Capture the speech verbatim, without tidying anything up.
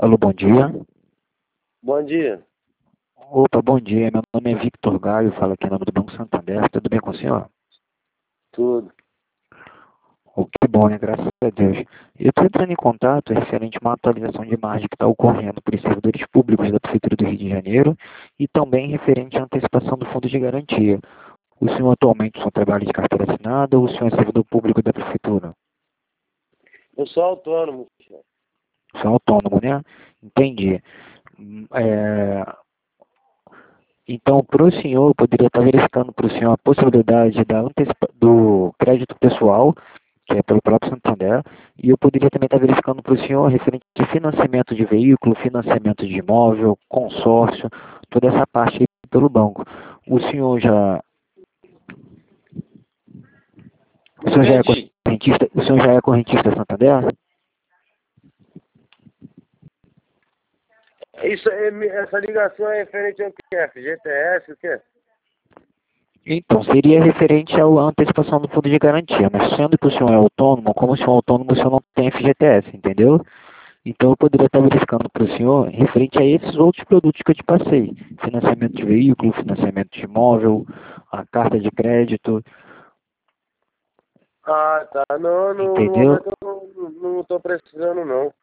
Alô, bom dia. Bom dia. Opa, bom dia. Meu nome é Victor Gaio, falo aqui em nome do Banco Santander. Tudo bem com o senhor? Tudo. Oh, que bom, né? Graças a Deus. Eu estou entrando em contato referente a uma atualização de margem que está ocorrendo por servidores públicos da Prefeitura do Rio de Janeiro e também referente à antecipação do Fundo de Garantia. O senhor atualmente só trabalha de carteira assinada ou o senhor é servidor público da Prefeitura? Eu sou autônomo. O senhor é autônomo, né? Entendi. Hum, É, Então, para o senhor, eu poderia estar verificando para o senhor a possibilidade da antecipa- do crédito pessoal, que é pelo próprio Santander, e eu poderia também estar verificando para o senhor referente a financiamento de veículo, financiamento de imóvel, consórcio, toda essa parte aí pelo banco. O senhor já, o senhor já é Entendi. correntista, o senhor já é correntista Santander? Isso, é- essa ligação é referente ao que? F G T S, o quê? Então, seria referente à antecipação do fundo de garantia, mas sendo que o senhor é autônomo, como o senhor é autônomo, o senhor não tem F G T S, entendeu? Então eu poderia estar verificando para o senhor referente a esses outros produtos que eu te passei. Financiamento de veículo, financiamento de imóvel, a carta de crédito, Ah, tá. Não, no, no entendeu? momento eu não, não tô precisando, não.